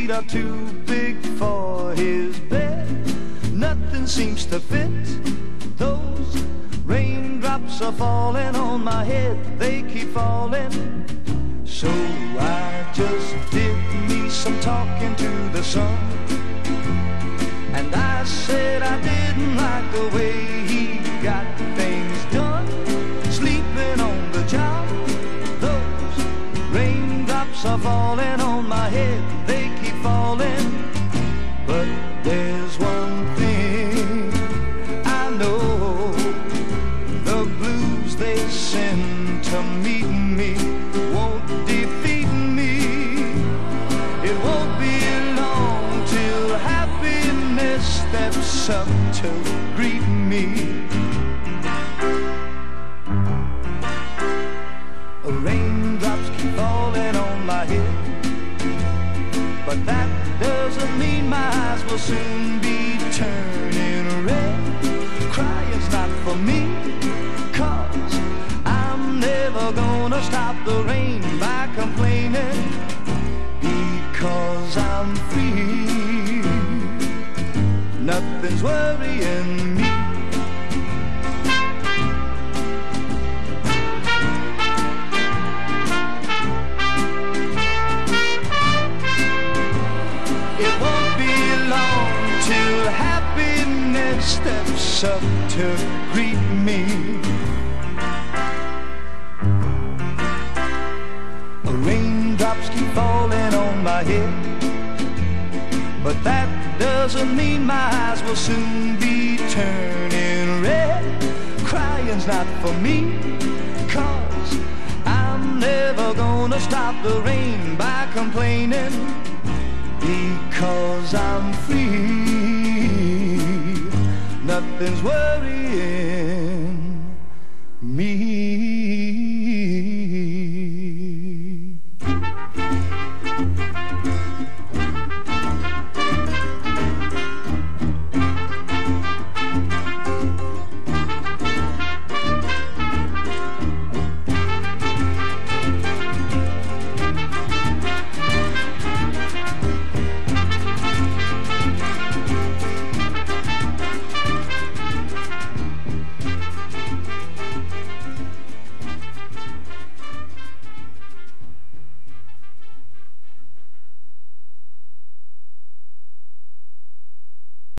feet are too big for his bed. Nothing seems to fit. Those raindrops are falling on my head. They keep falling. So I just did me some talking to the sun. And I said I didn't like the way he got things done. Sleeping on the job. Those raindrops are falling on my head. They keep falling. But there's one thing I know. The blues they send to meet me won't defeat me. It won't be long till happiness steps up to greet me. Raindrops keep falling on my head, but that doesn't mean my eyes will soon be turning red. Crying's not for me, 'cause I'm never gonna stop the rain by complaining, because I'm free. Nothing's worrying me. It won't be long till happiness steps up to greet me. Raindrops keep falling on my head, but that doesn't mean my eyes will soon be turning red. Crying's not for me, 'cause I'm never gonna stop the rain by complaining, because I'm free. Nothing's worrying me.